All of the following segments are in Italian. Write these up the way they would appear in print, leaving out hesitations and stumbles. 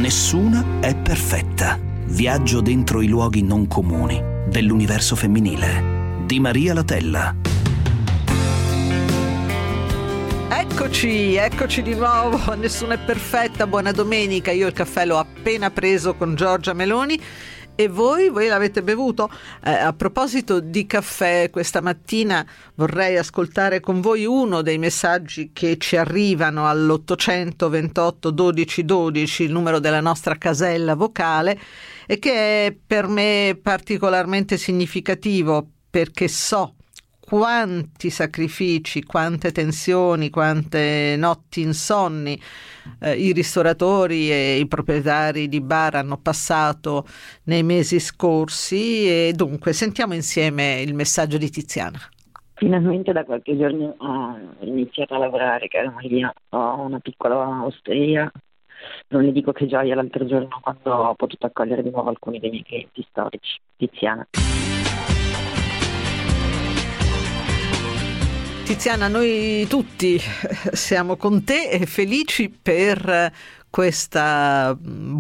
Nessuna è perfetta. Viaggio dentro i luoghi non comuni dell'universo femminile di Maria Latella. Eccoci di nuovo. Nessuna è perfetta. Buona domenica. Io il caffè l'ho appena preso con Giorgia Meloni. E voi l'avete bevuto? A proposito di caffè, questa mattina vorrei ascoltare con voi uno dei messaggi che ci arrivano all'800 28 12 12, il numero della nostra casella vocale, e che è per me particolarmente significativo, perché so quanti sacrifici, quante tensioni, quante notti insonni i ristoratori e i proprietari di bar hanno passato nei mesi scorsi. E dunque sentiamo insieme il messaggio di Tiziana. Finalmente da qualche giorno ho iniziato a lavorare, cara Maria. Ho una piccola osteria. Non le dico che gioia l'altro giorno quando ho potuto accogliere di nuovo alcuni dei miei clienti storici. Tiziana. Tiziana, noi tutti siamo con te e felici per questa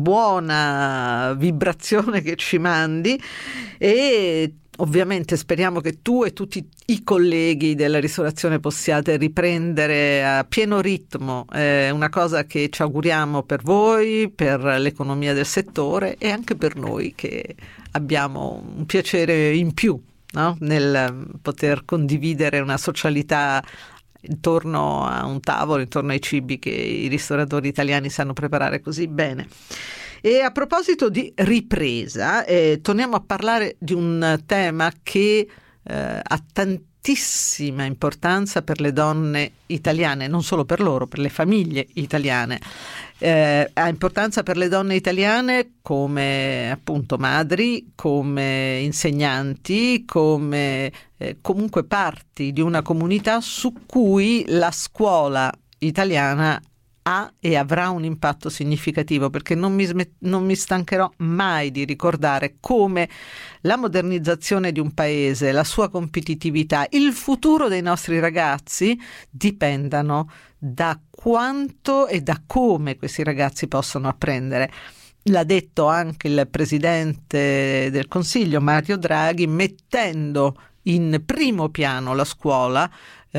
buona vibrazione che ci mandi, e ovviamente speriamo che tu e tutti i colleghi della ristorazione possiate riprendere a pieno ritmo. È una cosa che ci auguriamo per voi, per l'economia del settore e anche per noi, che abbiamo un piacere in più, no? Nel poter condividere una socialità intorno a un tavolo, intorno ai cibi che i ristoratori italiani sanno preparare così bene. E a proposito di ripresa, torniamo a parlare di un tema che ha tantissima importanza per le donne italiane, non solo per loro, per le famiglie italiane. Ha importanza per le donne italiane come appunto madri, come insegnanti, come comunque parti di una comunità su cui la scuola italiana ha e avrà un impatto significativo, perché non mi stancherò mai di ricordare come la modernizzazione di un paese, la sua competitività, il futuro dei nostri ragazzi dipendano da quanto e da come questi ragazzi possono apprendere. L'ha detto anche il Presidente del Consiglio, Mario Draghi, mettendo in primo piano la scuola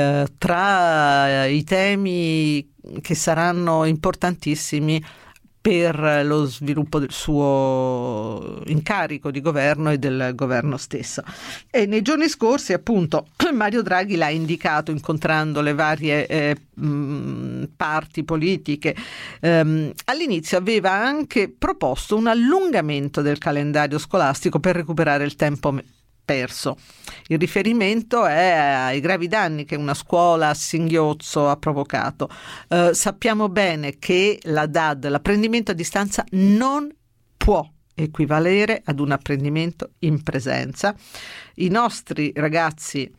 tra i temi che saranno importantissimi per lo sviluppo del suo incarico di governo e del governo stesso. E nei giorni scorsi appunto Mario Draghi l'ha indicato incontrando le varie parti politiche. All'inizio aveva anche proposto un allungamento del calendario scolastico per recuperare il tempo perso. Il riferimento è ai gravi danni che una scuola a singhiozzo ha provocato. Sappiamo bene che la DAD, l'apprendimento a distanza, non può equivalere ad un apprendimento in presenza. I nostri ragazzi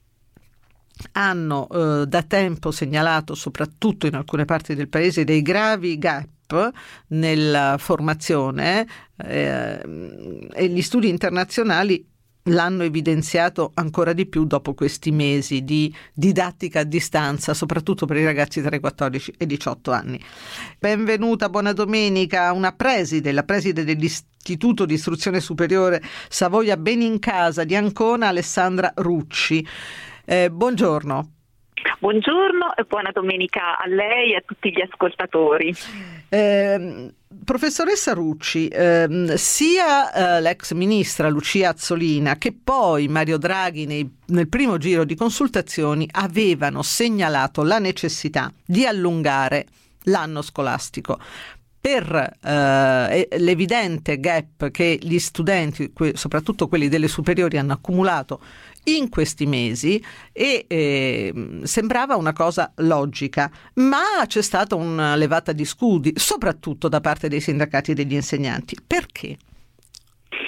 hanno da tempo segnalato, soprattutto in alcune parti del paese, dei gravi gap nella formazione e gli studi internazionali l'hanno evidenziato ancora di più dopo questi mesi di didattica a distanza, soprattutto per i ragazzi tra i 14 e i 18 anni. Benvenuta, buona domenica, la preside dell'Istituto di Istruzione Superiore Savoia Benincasa di Ancona, Alessandra Rucci. Buongiorno. Buongiorno e buona domenica a lei e a tutti gli ascoltatori. Professoressa Rucci, sia l'ex ministra Lucia Azzolina che poi Mario Draghi nel primo giro di consultazioni avevano segnalato la necessità di allungare l'anno scolastico per l'evidente gap che gli studenti, soprattutto quelli delle superiori, hanno accumulato in questi mesi, e sembrava una cosa logica, ma c'è stata una levata di scudi, soprattutto da parte dei sindacati e degli insegnanti. Perché?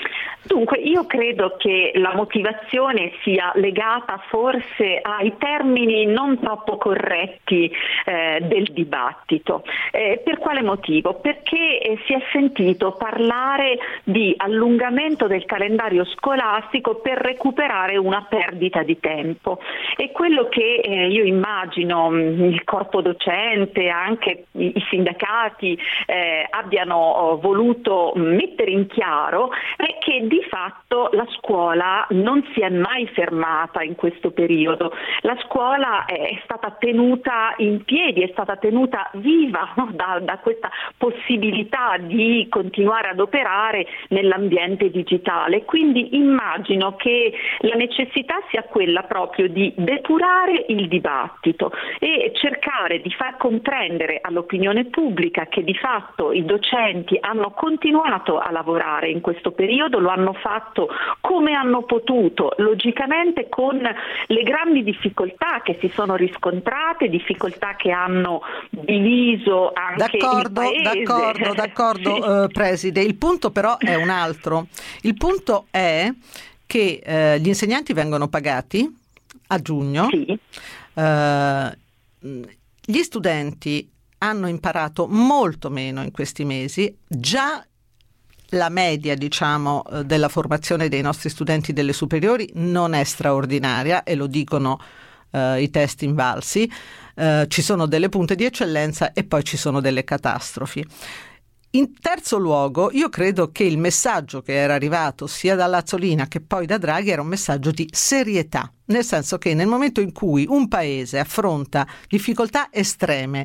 Dunque, io credo che la motivazione sia legata forse ai termini non troppo corretti del dibattito. Per quale motivo? Perché si è sentito parlare di allungamento del calendario scolastico per recuperare una perdita di tempo, e quello che io immagino il corpo docente, anche i sindacati abbiano voluto mettere in chiaro è che di fatto la scuola non si è mai fermata in questo periodo. La scuola è stata tenuta in piedi, è stata tenuta viva, no? da questa possibilità di continuare ad operare nell'ambiente digitale. Quindi immagino che la necessità sia quella proprio di depurare il dibattito e cercare di far comprendere all'opinione pubblica che di fatto i docenti hanno continuato a lavorare in questo periodo, lo hanno fatto come hanno potuto, logicamente con le grandi difficoltà che si sono riscontrate, difficoltà che hanno diviso anche il paese. D'accordo, Preside. Il punto però è un altro. Il punto è che gli insegnanti vengono pagati a giugno. Sì. Gli studenti hanno imparato molto meno in questi mesi. Già la media, diciamo, della formazione dei nostri studenti delle superiori non è straordinaria, e lo dicono i test invalsi. Ci sono delle punte di eccellenza e poi ci sono delle catastrofi. In terzo luogo, io credo che il messaggio che era arrivato sia da Azzolina che poi da Draghi era un messaggio di serietà, nel senso che nel momento in cui un paese affronta difficoltà estreme,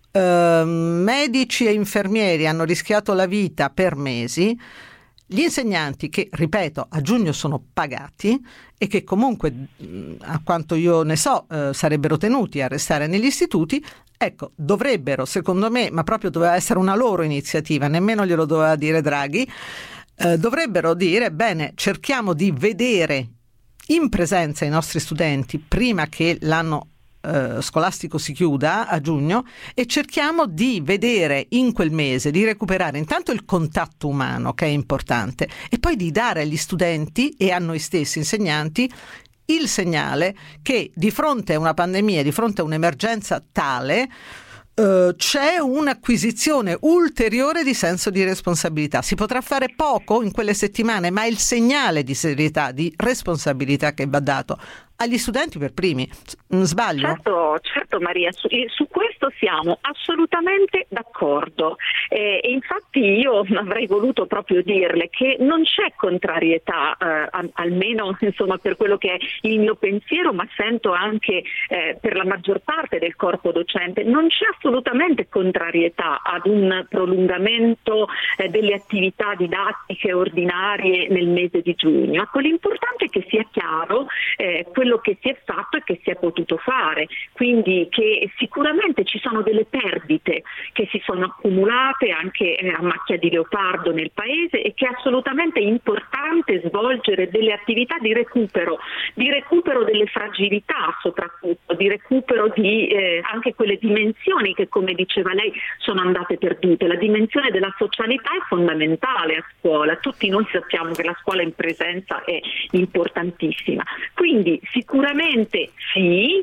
medici e infermieri hanno rischiato la vita per mesi, gli insegnanti, che ripeto a giugno sono pagati e che comunque a quanto io ne so sarebbero tenuti a restare negli istituti, ecco, dovrebbero, secondo me, ma proprio doveva essere una loro iniziativa, nemmeno glielo doveva dire Draghi, dovrebbero dire: bene, cerchiamo di vedere in presenza i nostri studenti prima che l'anno scolastico si chiuda a giugno, e cerchiamo di vedere in quel mese, di recuperare intanto il contatto umano, che è importante, e poi di dare agli studenti e a noi stessi insegnanti il segnale che di fronte a una pandemia, di fronte a un'emergenza tale, c'è un'acquisizione ulteriore di senso di responsabilità. Si potrà fare poco in quelle settimane, ma è il segnale di serietà, di responsabilità che va dato agli studenti per primi. Sbaglio? Certo Maria, su questo siamo assolutamente d'accordo, e infatti io avrei voluto proprio dirle che non c'è contrarietà, almeno insomma per quello che è il mio pensiero, ma sento anche per la maggior parte del corpo docente, non c'è assolutamente contrarietà ad un prolungamento delle attività didattiche ordinarie nel mese di giugno. Ecco, l'importante è che sia chiaro quello che si è fatto e che si è potuto fare, quindi che sicuramente ci sono delle perdite che si sono accumulate anche a macchia di leopardo nel paese, e che è assolutamente importante svolgere delle attività di recupero delle fragilità, soprattutto di recupero di anche quelle dimensioni che, come diceva lei, sono andate perdute. La dimensione della socialità è fondamentale a scuola, tutti noi sappiamo che la scuola in presenza è importantissima, quindi sicuramente sì,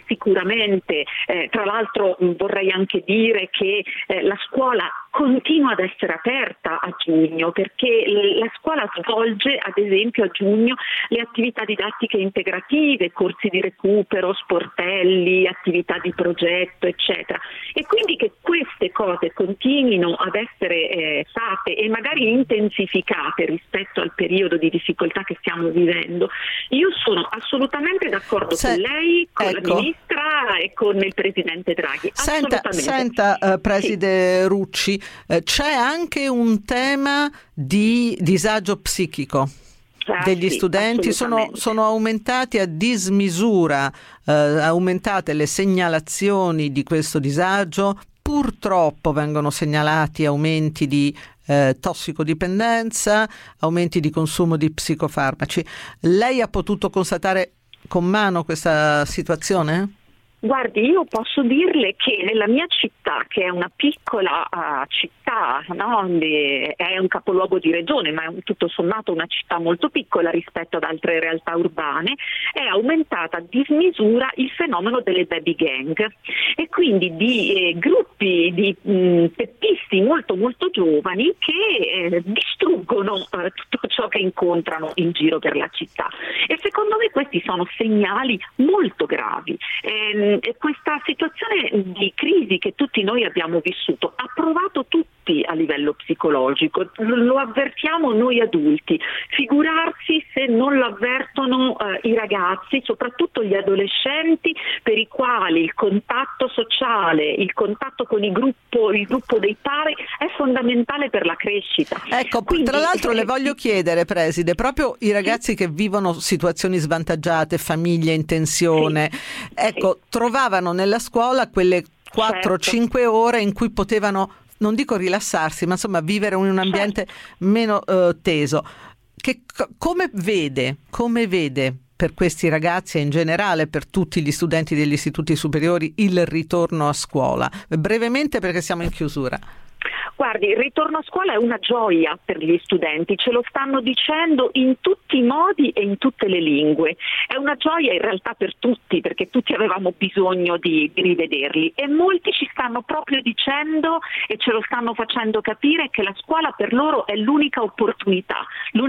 tra l'altro vorrei anche dire che la scuola continua ad essere aperta a giugno, perché la scuola svolge ad esempio a giugno le attività didattiche integrative, corsi di recupero, sportelli, attività di progetto, eccetera, e quindi che queste cose continuino ad essere fatte e magari intensificate rispetto al periodo di difficoltà che stiamo vivendo. Io sono assolutamente d'accordo con lei, con la Ministra e con il Presidente Draghi. Senta Preside sì. Rucci, c'è anche un tema di disagio psichico degli studenti, sono aumentati a dismisura, aumentate le segnalazioni di questo disagio, purtroppo vengono segnalati aumenti di tossicodipendenza, aumenti di consumo di psicofarmaci. Lei ha potuto constatare con mano questa situazione? Guardi, io posso dirle che nella mia città, che è una piccola città, no? È un capoluogo di regione, ma è tutto sommato una città molto piccola rispetto ad altre realtà urbane, è aumentata a dismisura il fenomeno delle baby gang, e quindi di gruppi di teppisti molto molto giovani che distruggono tutto ciò che incontrano in giro per la città, e secondo me questi sono segnali molto gravi. Questa situazione di crisi che tutti noi abbiamo vissuto ha provato tutti a livello psicologico, lo avvertiamo noi adulti, figurarsi se non lo avvertono i ragazzi, soprattutto gli adolescenti, per i quali il contatto sociale, il contatto con il gruppo dei pari è fondamentale per la crescita. Ecco, quindi, tra l'altro le voglio chiedere, Preside, proprio i ragazzi che vivono situazioni svantaggiate, famiglie in tensione, ecco, trovavano nella scuola quelle 4-5 ore in cui potevano, non dico rilassarsi, ma insomma vivere in un ambiente meno teso. Come vede per questi ragazzi e in generale per tutti gli studenti degli istituti superiori il ritorno a scuola? Brevemente, perché siamo in chiusura. Guardi, il ritorno a scuola è una gioia per gli studenti, ce lo stanno dicendo in tutti i modi e in tutte le lingue. È una gioia in realtà per tutti, perché tutti avevamo bisogno di rivederli, e molti ci stanno proprio dicendo e ce lo stanno facendo capire che la scuola per loro è l'unica opportunità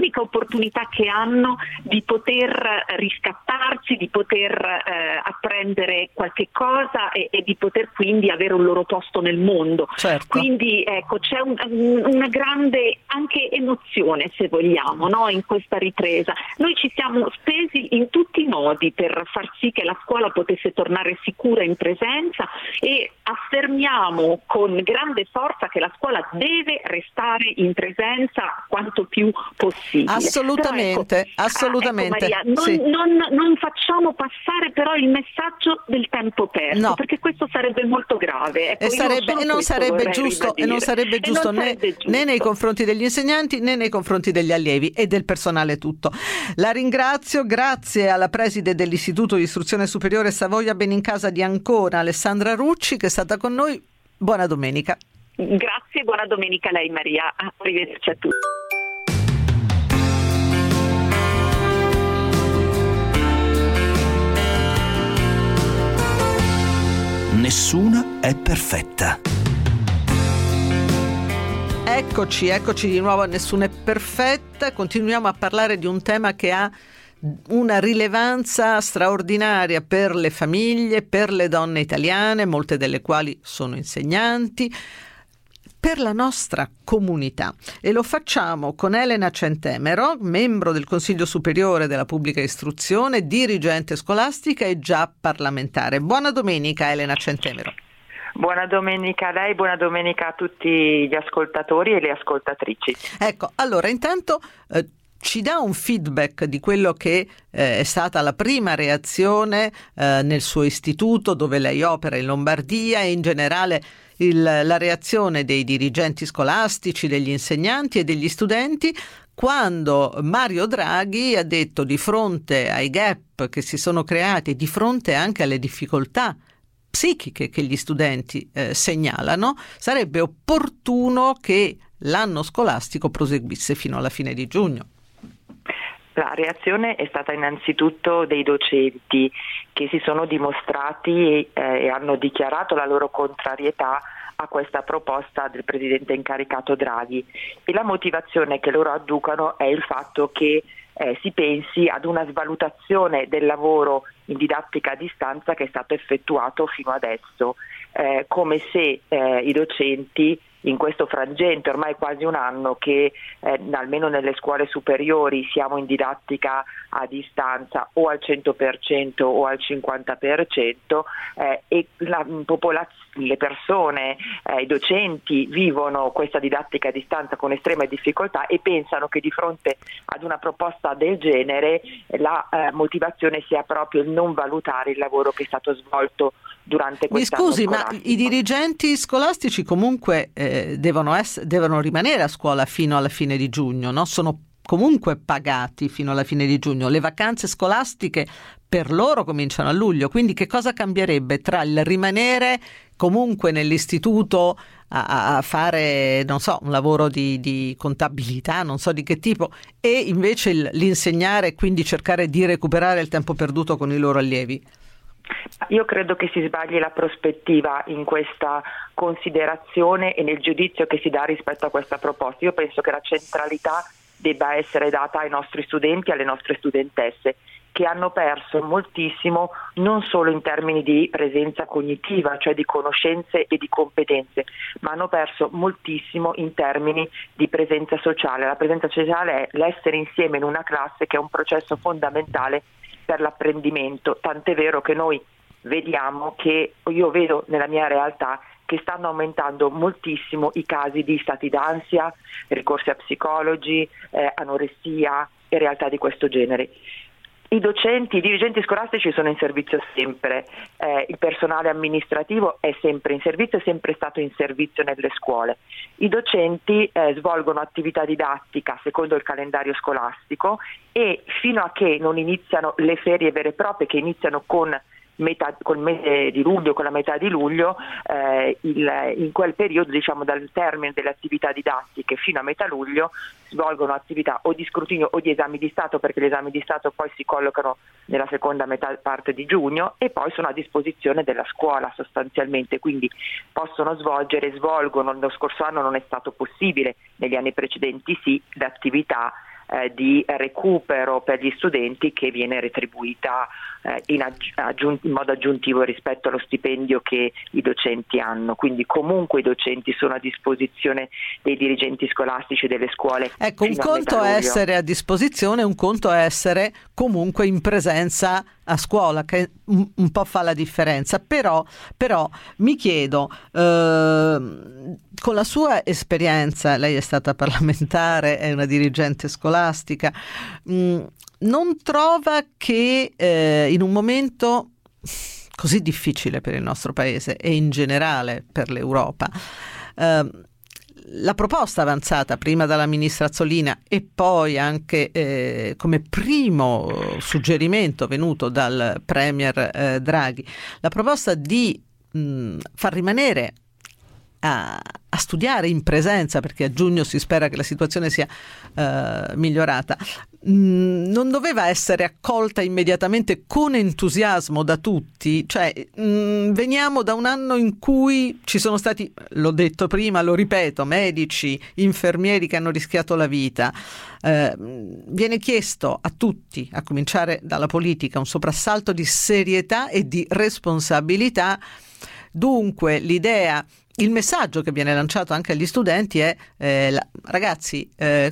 che hanno di poter riscattarsi, di poter apprendere qualche cosa e di poter quindi avere un loro posto nel mondo. Certo. Quindi ecco, c'è una grande anche emozione, se vogliamo, no? In questa ripresa. Noi ci siamo spesi in tutti i modi per far sì che la scuola potesse tornare sicura in presenza, e affermiamo con grande forza che la scuola deve restare in presenza quanto più possibile. Assolutamente, però, ecco, assolutamente. Maria, non facciamo passare però il messaggio del tempo perso, no, perché questo sarebbe molto grave. Ecco, e non sarebbe giusto né nei confronti degli insegnanti né nei confronti degli allievi e del personale tutto. La ringrazio, grazie alla preside dell'Istituto di Istruzione Superiore Savoia Benincasa di Ancona, Alessandra Rucci, che è stata con noi. Buona domenica. Grazie, buona domenica a lei Maria, arrivederci a tutti. Nessuna è perfetta. Eccoci di nuovo a Nessuna è perfetta. Continuiamo a parlare di un tema che ha una rilevanza straordinaria per le famiglie, per le donne italiane, molte delle quali sono insegnanti, per la nostra comunità, e lo facciamo con Elena Centemero, membro del Consiglio Superiore della Pubblica Istruzione, dirigente scolastica e già parlamentare. Buona domenica, Elena Centemero. Buona domenica a lei, buona domenica a tutti gli ascoltatori e le ascoltatrici. Ecco, allora intanto ci dà un feedback di quello che è stata la prima reazione nel suo istituto, dove lei opera in Lombardia, e in generale la reazione dei dirigenti scolastici, degli insegnanti e degli studenti quando Mario Draghi ha detto, di fronte ai gap che si sono creati, di fronte anche alle difficoltà psichiche che gli studenti segnalano, sarebbe opportuno che l'anno scolastico proseguisse fino alla fine di giugno. La reazione è stata innanzitutto dei docenti, che si sono dimostrati e hanno dichiarato la loro contrarietà a questa proposta del presidente incaricato Draghi, e la motivazione che loro adducono è il fatto che si pensi ad una svalutazione del lavoro in didattica a distanza che è stato effettuato fino adesso, come se i docenti in questo frangente, ormai quasi un anno che almeno nelle scuole superiori siamo in didattica a distanza o al 100% o al 50%, e le persone, i docenti vivono questa didattica a distanza con estrema difficoltà e pensano che di fronte ad una proposta del genere la motivazione sia proprio il non valutare il lavoro che è stato svolto durante quest'anno scolastico. Mi scusi, ma i dirigenti scolastici comunque devono rimanere a scuola fino alla fine di giugno, no? Sono comunque pagati fino alla fine di giugno. Le vacanze scolastiche per loro cominciano a luglio, quindi che cosa cambierebbe tra il rimanere comunque nell'istituto a fare, non so, un lavoro di contabilità, non so di che tipo, e invece l'insegnare e quindi cercare di recuperare il tempo perduto con i loro allievi? Io credo che si sbagli la prospettiva in questa considerazione e nel giudizio che si dà rispetto a questa proposta. Io penso che la centralità debba essere data ai nostri studenti e alle nostre studentesse, che hanno perso moltissimo non solo in termini di presenza cognitiva, cioè di conoscenze e di competenze, ma hanno perso moltissimo in termini di presenza sociale. La presenza sociale è l'essere insieme in una classe, che è un processo fondamentale per l'apprendimento, tant'è vero che noi vediamo che, io vedo nella mia realtà, che stanno aumentando moltissimo i casi di stati d'ansia, ricorsi a psicologi, anoressia e realtà di questo genere. I dirigenti scolastici sono in servizio sempre, il personale amministrativo è sempre in servizio, è sempre stato in servizio nelle scuole. I docenti svolgono attività didattica secondo il calendario scolastico e fino a che non iniziano le ferie vere e proprie, che iniziano col mese di luglio, con la metà di luglio, in quel periodo, diciamo dal termine delle attività didattiche fino a metà luglio, svolgono attività o di scrutinio o di esami di Stato, perché gli esami di Stato poi si collocano nella seconda parte di giugno e poi sono a disposizione della scuola sostanzialmente, quindi svolgono, lo scorso anno non è stato possibile, negli anni precedenti sì, l'attività di recupero per gli studenti, che viene retribuita in modo aggiuntivo rispetto allo stipendio che i docenti hanno. Quindi comunque i docenti sono a disposizione dei dirigenti scolastici delle scuole. Ecco, un conto è essere a disposizione, un conto è essere comunque in presenza a scuola, che un po' fa la differenza. Però mi chiedo, con la sua esperienza, lei è stata parlamentare, è una dirigente scolastica, non trova che in un momento così difficile per il nostro paese e in generale per l'Europa, la proposta avanzata prima dalla ministra Azzolina e poi anche come primo suggerimento venuto dal premier Draghi, la proposta di far rimanere a studiare in presenza, perché a giugno si spera che la situazione sia migliorata, non doveva essere accolta immediatamente con entusiasmo da tutti? Cioè, veniamo da un anno in cui ci sono stati, l'ho detto prima, lo ripeto, medici, infermieri che hanno rischiato la vita. Viene chiesto a tutti, a cominciare dalla politica, un soprassalto di serietà e di responsabilità. Dunque il messaggio che viene lanciato anche agli studenti è ragazzi,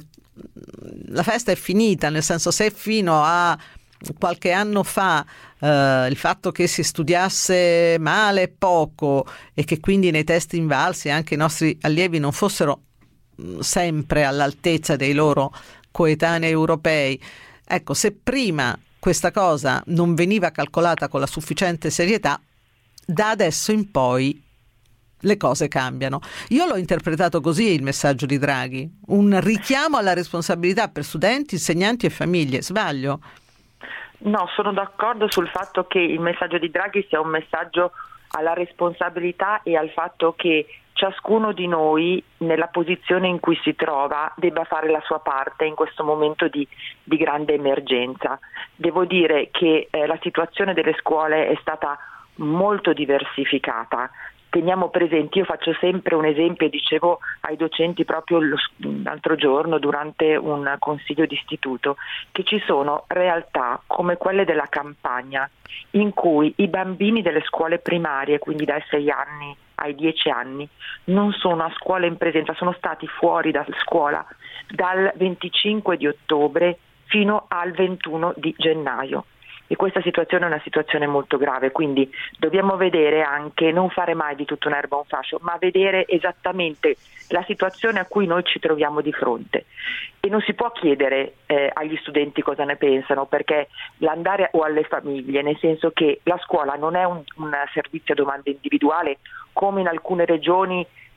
la festa è finita, nel senso, se fino a qualche anno fa il fatto che si studiasse male e poco e che quindi nei test invalsi anche i nostri allievi non fossero sempre all'altezza dei loro coetanei europei, ecco, se prima questa cosa non veniva calcolata con la sufficiente serietà, da adesso in poi le cose cambiano. Io l'ho interpretato così il messaggio di Draghi, un richiamo alla responsabilità per studenti, insegnanti e famiglie. Sbaglio? No, sono d'accordo sul fatto che il messaggio di Draghi sia un messaggio alla responsabilità e al fatto che ciascuno di noi, nella posizione in cui si trova, debba fare la sua parte in questo momento di grande emergenza. Devo dire che la situazione delle scuole è stata molto diversificata. Teniamo presenti, io faccio sempre un esempio, dicevo ai docenti proprio l'altro giorno durante un consiglio di istituto, che ci sono realtà come quelle della campagna in cui i bambini delle scuole primarie, quindi dai 6 anni ai 10 anni, non sono a scuola in presenza, sono stati fuori da scuola dal 25 di ottobre fino al 21 di gennaio. E questa situazione è una situazione molto grave, quindi dobbiamo vedere anche, non fare mai di tutta un'erba un fascio, ma vedere esattamente la situazione a cui noi ci troviamo di fronte. E non si può chiedere agli studenti cosa ne pensano, perché o alle famiglie, nel senso che la scuola non è un servizio a domanda individuale, come in alcune regioni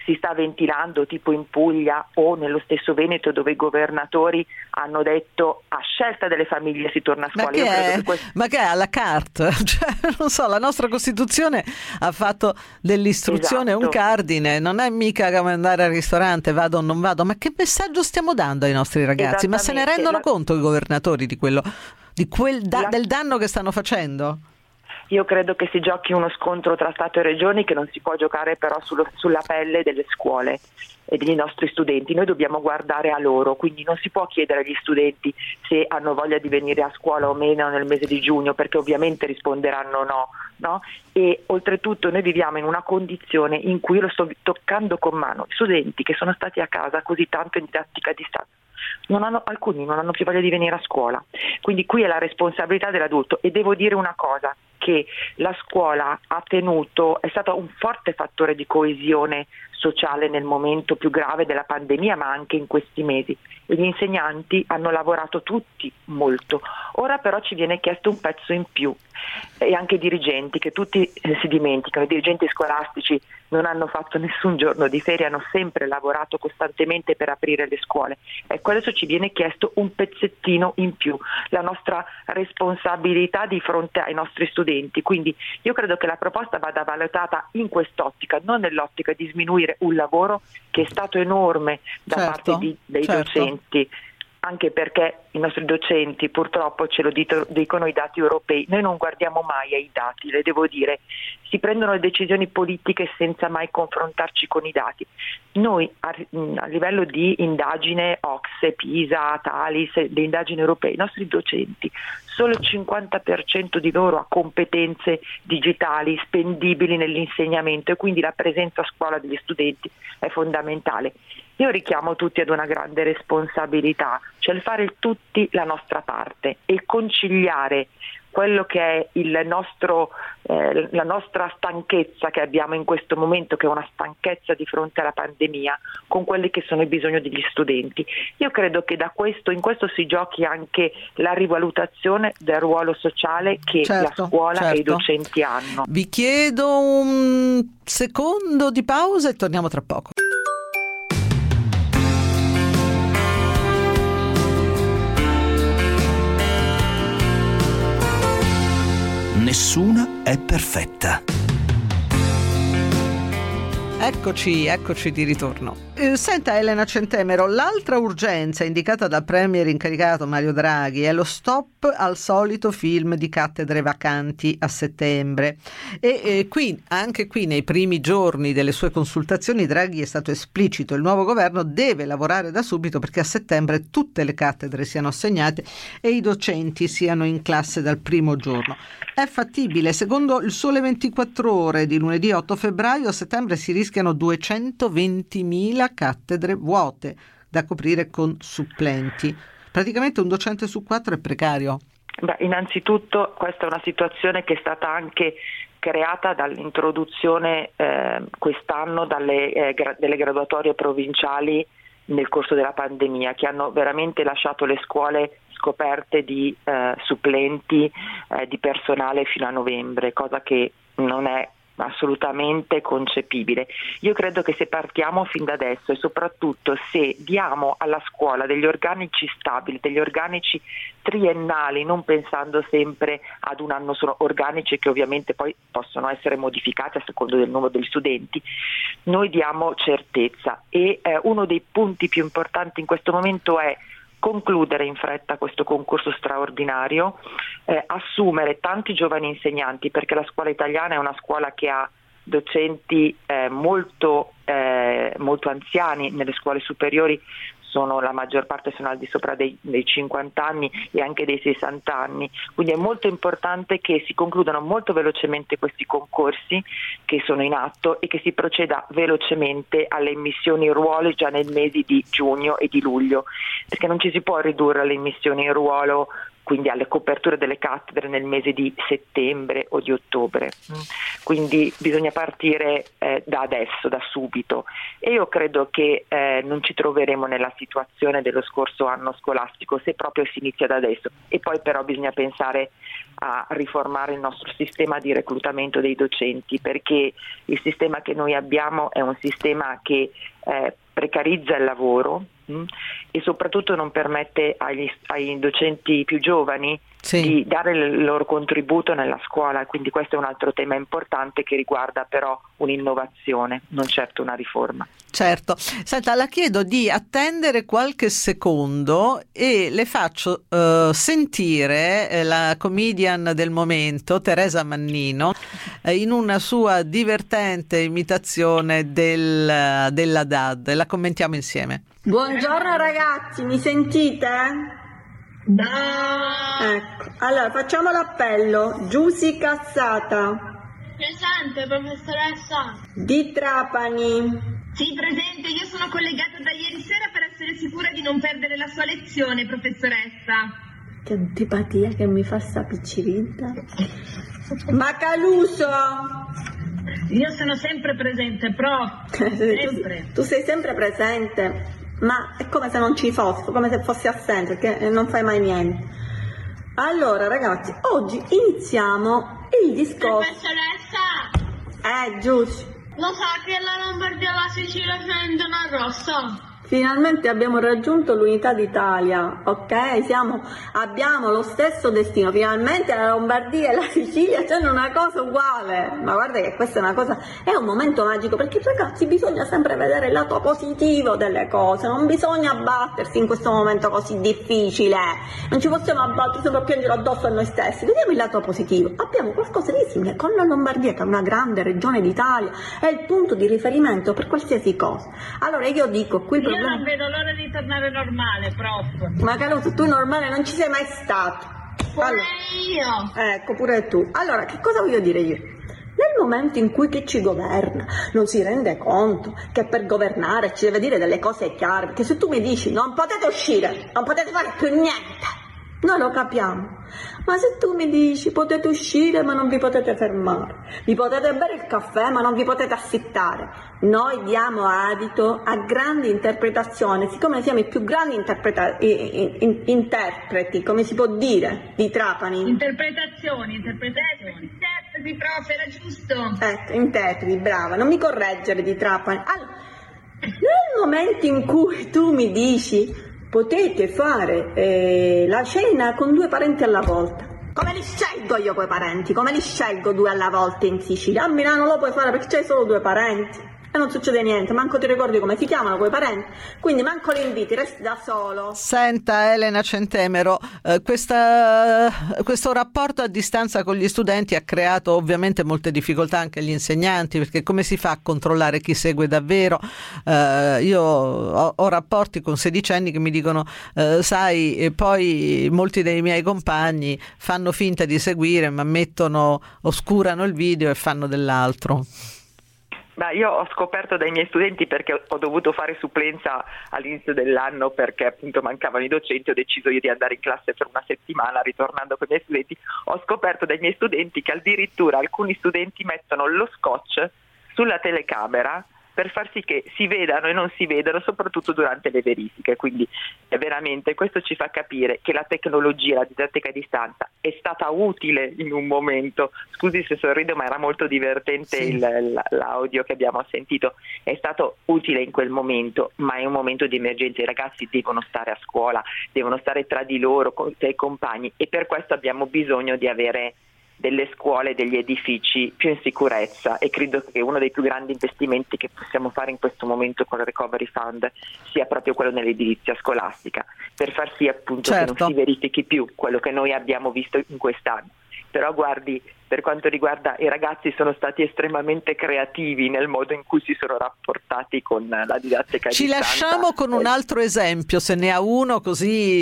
si sta ventilando, tipo in Puglia o nello stesso Veneto, dove i governatori hanno detto a scelta delle famiglie si torna a scuola. Ma che è alla carte? Cioè, non so, la nostra Costituzione ha fatto dell'istruzione un cardine, non è mica come andare al ristorante, vado o non vado, ma che messaggio stiamo dando ai nostri ragazzi? Ma se ne rendono conto i governatori del danno che stanno facendo? Io credo che si giochi uno scontro tra Stato e Regioni che non si può giocare però sulla pelle delle scuole e dei nostri studenti. Noi dobbiamo guardare a loro, quindi non si può chiedere agli studenti se hanno voglia di venire a scuola o meno nel mese di giugno, perché ovviamente risponderanno no? E oltretutto noi viviamo in una condizione in cui, io lo sto toccando con mano, studenti che sono stati a casa così tanto in didattica a distanza, alcuni non hanno più voglia di venire a scuola, quindi qui è la responsabilità dell'adulto. E devo dire una cosa, che la scuola è stato un forte fattore di coesione sociale nel momento più grave della pandemia, ma anche in questi mesi, e gli insegnanti hanno lavorato tutti molto. Ora però ci viene chiesto un pezzo in più, e anche i dirigenti, che tutti si dimenticano, i dirigenti scolastici non hanno fatto nessun giorno di ferie, hanno sempre lavorato costantemente per aprire le scuole. Ecco, adesso ci viene chiesto un pezzettino in più, la nostra responsabilità di fronte ai nostri studenti. Quindi io credo che la proposta vada valutata in quest'ottica, non nell'ottica di sminuire un lavoro che è stato enorme da parte dei docenti, anche perché i nostri docenti, purtroppo ce lo dicono i dati europei, noi non guardiamo mai ai dati, le devo dire, si prendono le decisioni politiche senza mai confrontarci con i dati. Noi a livello di indagine OCSE, PISA, TALIS, le indagini europee, i nostri docenti, solo il 50% di loro ha competenze digitali spendibili nell'insegnamento, e quindi la presenza a scuola degli studenti è fondamentale. Io richiamo tutti ad una grande responsabilità, cioè il fare tutti la nostra parte e conciliare quello che è la nostra stanchezza che abbiamo in questo momento, che è una stanchezza di fronte alla pandemia, con quelli che sono i bisogni degli studenti. Io credo che in questo si giochi anche la rivalutazione del ruolo sociale che la scuola e i docenti hanno. Vi chiedo un secondo di pausa e torniamo tra poco. Nessuna è perfetta. Eccoci di ritorno. Senta Elena Centemero, l'altra urgenza indicata dal premier incaricato Mario Draghi è lo stop al solito film di cattedre vacanti a settembre, e anche qui nei primi giorni delle sue consultazioni Draghi è stato esplicito: il nuovo governo deve lavorare da subito perché a settembre tutte le cattedre siano assegnate e i docenti siano in classe dal primo giorno. È fattibile? Secondo il Sole 24 Ore di lunedì 8 febbraio, a settembre si rischiano 220.000 cattedre vuote da coprire con supplenti. Praticamente un docente su 4 è precario. Innanzitutto questa è una situazione che è stata anche creata dall'introduzione quest'anno delle graduatorie provinciali nel corso della pandemia, che hanno veramente lasciato le scuole scoperte di supplenti di personale fino a novembre, cosa che non è assolutamente concepibile. Io credo che se partiamo fin da adesso e soprattutto se diamo alla scuola degli organici stabili, degli organici triennali, non pensando sempre ad un anno solo, organici che ovviamente poi possono essere modificati a secondo del numero degli studenti, noi diamo certezza. E uno dei punti più importanti in questo momento è concludere in fretta questo concorso straordinario, assumere tanti giovani insegnanti, perché la scuola italiana è una scuola che ha docenti molto anziani. Nelle scuole superiori la maggior parte sono al di sopra dei 50 anni e anche dei 60 anni, quindi è molto importante che si concludano molto velocemente questi concorsi che sono in atto e che si proceda velocemente alle immissioni in ruolo già nei mesi di giugno e di luglio, perché non ci si può ridurre alle immissioni in ruolo quindi alle coperture delle cattedre nel mese di settembre o di ottobre. Quindi bisogna partire da adesso, da subito, e io credo che non ci troveremo nella situazione dello scorso anno scolastico se proprio si inizia da adesso. E poi però bisogna pensare a riformare il nostro sistema di reclutamento dei docenti, perché il sistema che noi abbiamo è un sistema che precarizza il lavoro e soprattutto non permette ai docenti più giovani di dare il loro contributo nella scuola, quindi questo è un altro tema importante che riguarda però un'innovazione, non certo una riforma. Certo. Senta, la chiedo di attendere qualche secondo e le faccio sentire la comedian del momento, Teresa Mannino, in una sua divertente imitazione della DAD. La commentiamo insieme. Buongiorno ragazzi, mi sentite? Ecco, allora facciamo l'appello. Giusy Cazzata. Presente, professoressa. Di Trapani. Sì, presente, io sono collegata da ieri sera per essere sicura di non perdere la sua lezione, professoressa. Che antipatia che mi fa sta piccirita. Macaluso. Io sono sempre presente, prof. Sempre. Tu sei sempre presente, ma è come se non ci fossi, come se fossi assente, perché non fai mai niente. Allora ragazzi, oggi iniziamo il discorso. Professoressa! Giusto. Lo sa che la Lombardia e la Sicilia c'è una rossa? Finalmente abbiamo raggiunto l'unità d'Italia, ok? Abbiamo lo stesso destino, finalmente la Lombardia e la Sicilia hanno una cosa uguale. Ma guarda che questa è una cosa, è un momento magico, perché ragazzi bisogna sempre vedere il lato positivo delle cose, non bisogna abbattersi in questo momento così difficile, non ci possiamo abbattere sempre a piangere addosso a noi stessi. Vediamo il lato positivo, abbiamo qualcosa di simile con la Lombardia, che è una grande regione d'Italia, è il punto di riferimento per qualsiasi cosa. Allora io dico, qui il problema... Io non vedo l'ora di tornare normale, prof. Ma Caruso, tu normale non ci sei mai stato. Pure io. Ecco, pure tu. Allora, che cosa voglio dire io? Nel momento in cui chi ci governa non si rende conto che per governare ci deve dire delle cose chiare, perché se tu mi dici non potete uscire, non potete fare più niente, noi lo capiamo. Ma se tu mi dici potete uscire ma non vi potete fermare, vi potete bere il caffè ma non vi potete affittare, noi diamo adito a grandi interpretazioni, siccome siamo i più grandi interpreti, come si può dire, di Trapani. Interpretazioni. Interpreti, prof, era giusto. Ecco, interpreti, brava, non mi correggere di Trapani. Allora, nel momento in cui tu mi dici potete fare la cena con 2 parenti alla volta, come li scelgo io quei parenti? Come li scelgo 2 alla volta in Sicilia? A Milano lo puoi fare perché c'hai solo 2 parenti e non succede niente, manco ti ricordi come si chiamano quei parenti, quindi manco li inviti, resti da solo. Senta Elena Centemero, questo rapporto a distanza con gli studenti ha creato ovviamente molte difficoltà anche agli insegnanti, perché come si fa a controllare chi segue davvero? Io ho rapporti con sedicenni che mi dicono sai, poi molti dei miei compagni fanno finta di seguire ma oscurano il video e fanno dell'altro. Io ho scoperto dai miei studenti, perché ho dovuto fare supplenza all'inizio dell'anno perché appunto mancavano i docenti, ho deciso io di andare in classe per una settimana ritornando con i miei studenti. Ho scoperto dai miei studenti che addirittura alcuni studenti mettono lo scotch sulla telecamera per far sì che si vedano e non si vedano, soprattutto durante le verifiche. Quindi veramente questo ci fa capire che la tecnologia, la didattica a distanza è stata utile in un momento. Scusi se sorrido, ma era molto divertente. Sì. L'audio che abbiamo sentito è stato utile in quel momento, ma è un momento di emergenza. I ragazzi devono stare a scuola, devono stare tra di loro, con i compagni, e per questo abbiamo bisogno di avere delle scuole, degli edifici più in sicurezza, e credo che uno dei più grandi investimenti che possiamo fare in questo momento con il Recovery Fund sia proprio quello nell'edilizia scolastica, per far sì appunto che non si verifichi più quello che noi abbiamo visto in quest'anno. Però guardi, per quanto riguarda i ragazzi, sono stati estremamente creativi nel modo in cui si sono rapportati con la didattica a distanza. Ci lasciamo con un altro esempio, se ne ha uno, così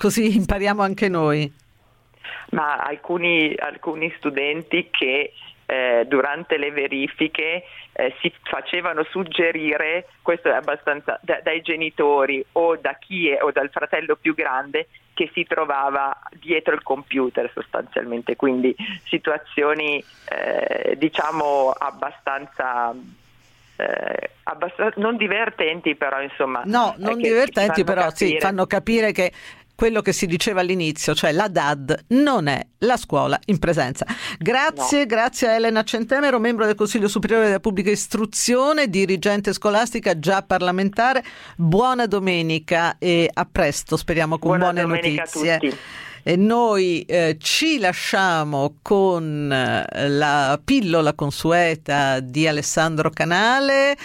impariamo anche noi. Ma alcuni studenti che durante le verifiche si facevano suggerire, questo è abbastanza dai genitori o da o dal fratello più grande che si trovava dietro il computer sostanzialmente, quindi situazioni diciamo abbastanza non divertenti, però insomma no, non divertenti, però sì, fanno capire che quello che si diceva all'inizio, cioè la DAD non è la scuola in presenza. Grazie a Elena Centemero, membro del Consiglio Superiore della Pubblica Istruzione, dirigente scolastica, già parlamentare. Buona domenica e a presto, speriamo con buone notizie. A tutti. E noi ci lasciamo con la pillola consueta di Alessandro Canale,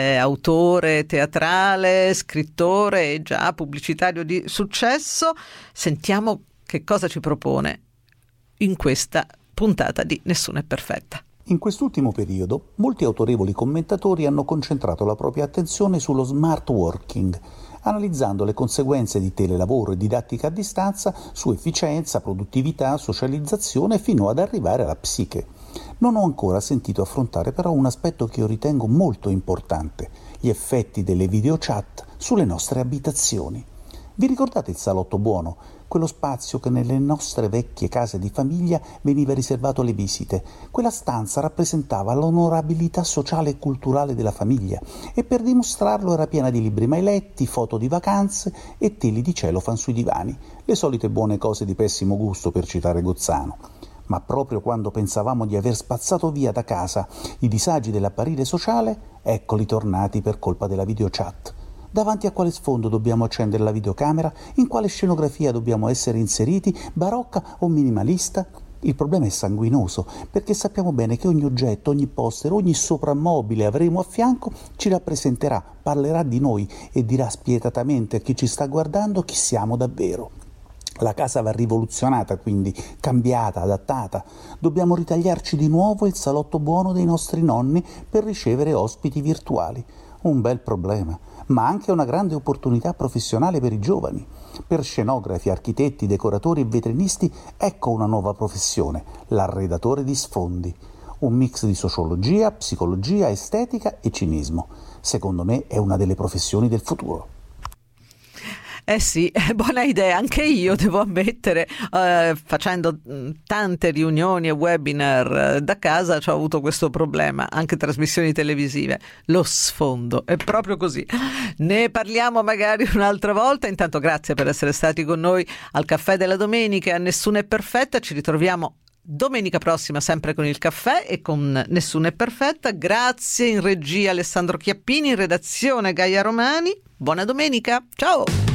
autore teatrale, scrittore e già pubblicitario di successo. Sentiamo che cosa ci propone in questa puntata di Nessuno è perfetta. In quest'ultimo periodo, molti autorevoli commentatori hanno concentrato la propria attenzione sullo smart working, analizzando le conseguenze di telelavoro e didattica a distanza su efficienza, produttività, socializzazione fino ad arrivare alla psiche. Non ho ancora sentito affrontare però un aspetto che io ritengo molto importante, gli effetti delle videochat sulle nostre abitazioni. Vi ricordate il salotto buono? Quello spazio che nelle nostre vecchie case di famiglia veniva riservato alle visite. Quella stanza rappresentava l'onorabilità sociale e culturale della famiglia e per dimostrarlo era piena di libri mai letti, foto di vacanze e teli di celofan sui divani, le solite buone cose di pessimo gusto per citare Gozzano. Ma proprio quando pensavamo di aver spazzato via da casa i disagi dell'apparire sociale, eccoli tornati per colpa della videochat. Davanti a quale sfondo dobbiamo accendere la videocamera? In quale scenografia dobbiamo essere inseriti? Barocca o minimalista? Il problema è sanguinoso, perché sappiamo bene che ogni oggetto, ogni poster, ogni soprammobile avremo a fianco ci rappresenterà, parlerà di noi e dirà spietatamente a chi ci sta guardando chi siamo davvero. La casa va rivoluzionata, quindi, cambiata, adattata. Dobbiamo ritagliarci di nuovo il salotto buono dei nostri nonni per ricevere ospiti virtuali. Un bel problema, ma anche una grande opportunità professionale per i giovani. Per scenografi, architetti, decoratori e vetrinisti, ecco una nuova professione, l'arredatore di sfondi. Un mix di sociologia, psicologia, estetica e cinismo. Secondo me è una delle professioni del futuro. Eh sì, buona idea, anche io devo ammettere, facendo tante riunioni e webinar da casa ho avuto questo problema, anche trasmissioni televisive, lo sfondo, è proprio così. Ne parliamo magari un'altra volta, intanto grazie per essere stati con noi al Caffè della Domenica e a Nessuno è perfetta, ci ritroviamo domenica prossima sempre con il caffè e con Nessuno è perfetta. Grazie in regia Alessandro Chiappini, in redazione Gaia Romani, buona domenica, ciao!